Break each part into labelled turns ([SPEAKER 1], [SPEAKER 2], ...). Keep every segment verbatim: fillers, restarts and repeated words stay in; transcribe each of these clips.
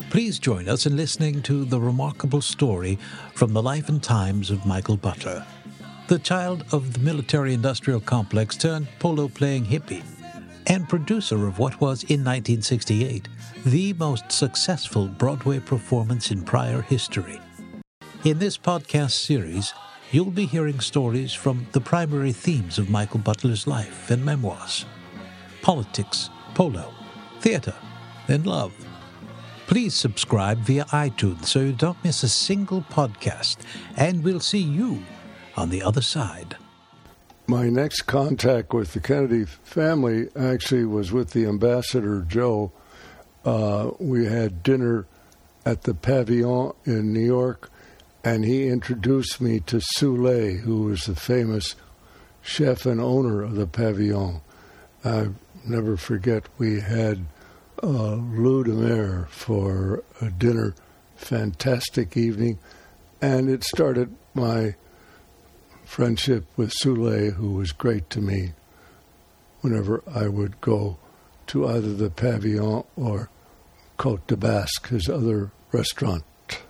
[SPEAKER 1] Please join us in listening to the remarkable story from the life and times of Michael Butler, the child of the military-industrial complex turned polo-playing hippie, and producer of what was, in nineteen sixty-eight, the most successful Broadway performance in prior history. In this podcast series, you'll be hearing stories from the primary themes of Michael Butler's life and memoirs: politics, polo, theater, and love. Please subscribe via iTunes so you don't miss a single podcast, and we'll see you on the other side.
[SPEAKER 2] My next contact with the Kennedy family actually was with the Ambassador Joe. Uh, we had dinner at the Pavillon in New York, and he introduced me to Soule, who was the famous chef and owner of the Pavillon. I'll never forget, we had uh, Lou de Mer for a dinner, fantastic evening, and it started my friendship with Soule, who was great to me whenever I would go to either the Pavillon or Côte de Basque, his other restaurant.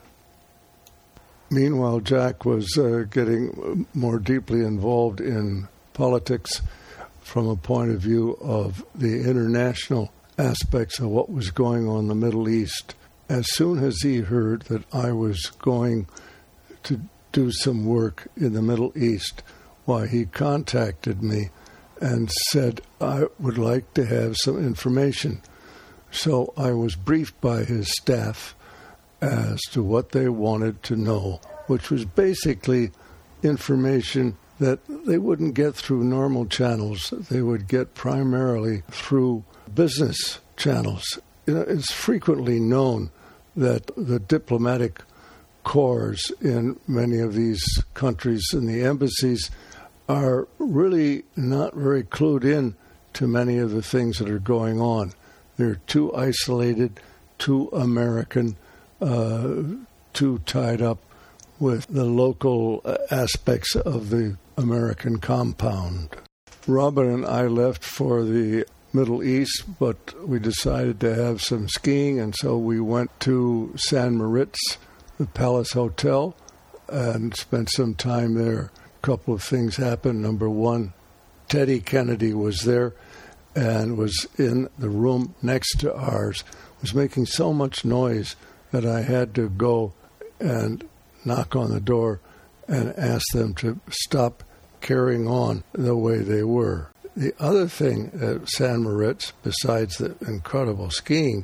[SPEAKER 2] Meanwhile, Jack was uh, getting more deeply involved in politics from a point of view of the international aspects of what was going on in the Middle East. As soon as he heard that I was going to do some work in the Middle East, why, he contacted me and said, I would like to have some information. So I was briefed by his staff as to what they wanted to know, which was basically information that they wouldn't get through normal channels. They would get primarily through business channels. You know, it's frequently known that the diplomatic corps in many of these countries and the embassies are really not very clued in to many of the things that are going on. They're too isolated, too American, uh, too tied up with the local aspects of the American compound. Robin and I left for the Middle East, but we decided to have some skiing, and so we went to San Moritz, the Palace Hotel, and spent some time there. A couple of things happened. Number one, Teddy Kennedy was there and was in the room next to ours, was making so much noise that I had to go and knock on the door and ask them to stop carrying on the way they were. The other thing at San Moritz, besides the incredible skiing,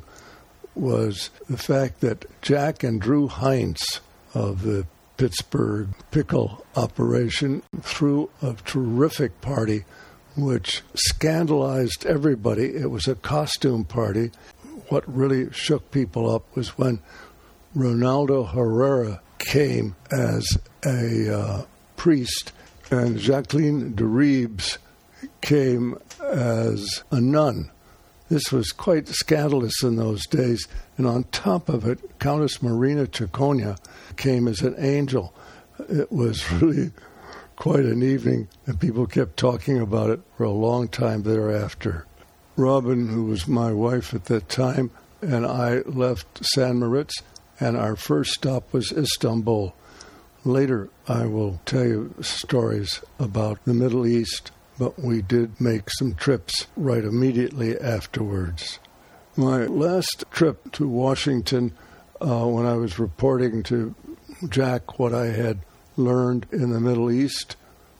[SPEAKER 2] was the fact that Jack and Drew Heinz of the Pittsburgh Pickle operation threw a terrific party which scandalized everybody. It was a costume party. What really shook people up was when Ronaldo Herrera came as a uh, priest and Jacqueline de Rebes came as a nun. This was quite scandalous in those days. And on top of it, Countess Marina Ciconia came as an angel. It was really quite an evening, and people kept talking about it for a long time thereafter. Robin, who was my wife at that time, and I left San Moritz, and our first stop was Istanbul. Later, I will tell you stories about the Middle East, but we did make some trips right immediately afterwards. My last trip to Washington, uh, when I was reporting to Jack what I had learned in the Middle East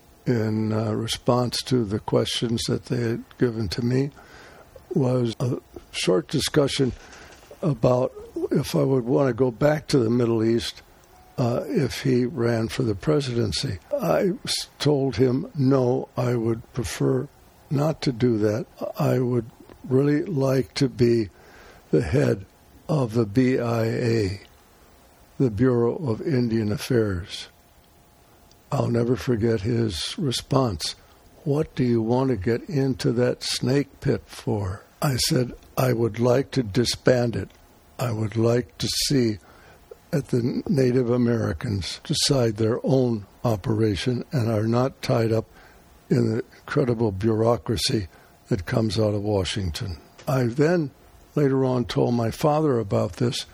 [SPEAKER 2] in uh, response to the questions that they had given to me, was a short discussion about if I would want to go back to the Middle East uh, if he ran for the presidency. I told him, no, I would prefer not to do that. I would really like to be the head of the B I A, the Bureau of Indian Affairs. I'll never forget his response. What do you want to get into that snake pit for? I said, I would like to disband it. I would like to see that the Native Americans decide their own operation and are not tied up in the incredible bureaucracy that comes out of Washington. I then later on told my father about this,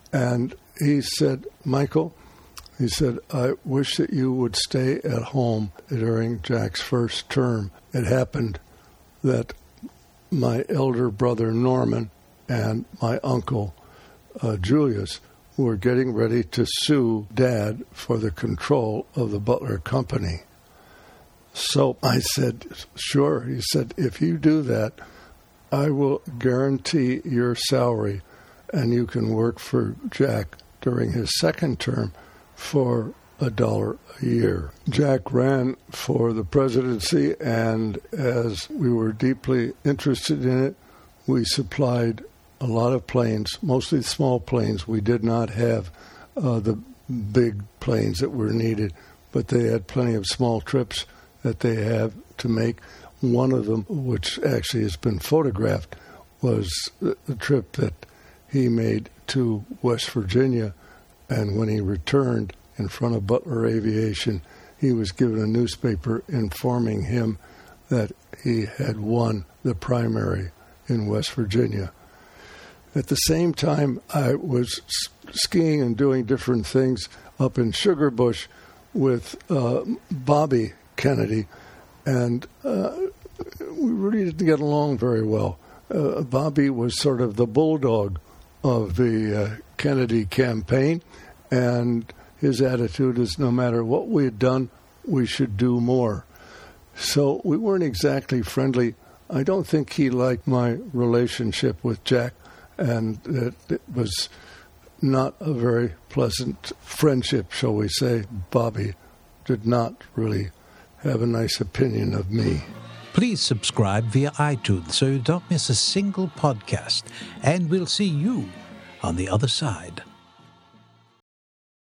[SPEAKER 2] And he said, Michael, he said, I wish that you would stay at home during Jack's first term. It happened that my elder brother Norman and my uncle uh, Julius were getting ready to sue Dad for the control of the Butler Company. So I said, sure. He said, if you do that, I will guarantee your salary and you can work for Jack during his second term for a dollar a year. Jack ran for the presidency, and as we were deeply interested in it, we supplied a lot of planes, mostly small planes. We did not have uh, the big planes that were needed, but they had plenty of small trips that they have to make. One of them, which actually has been photographed, was the, the trip that he made to West Virginia, and when he returned in front of Butler Aviation, he was given a newspaper informing him that he had won the primary in West Virginia. At the same time, I was skiing and doing different things up in Sugarbush with uh, Bobby Kennedy, and uh, we really didn't get along very well. Uh, Bobby was sort of the bulldog of the uh, Kennedy campaign, and his attitude is no matter what we had done, we should do more. So we weren't exactly friendly. I don't think he liked my relationship with Jack, and it, it was not a very pleasant friendship, shall we say. Bobby did not really have a nice opinion of me.
[SPEAKER 1] Please subscribe via iTunes so you don't miss a single podcast, and we'll see you on the other side.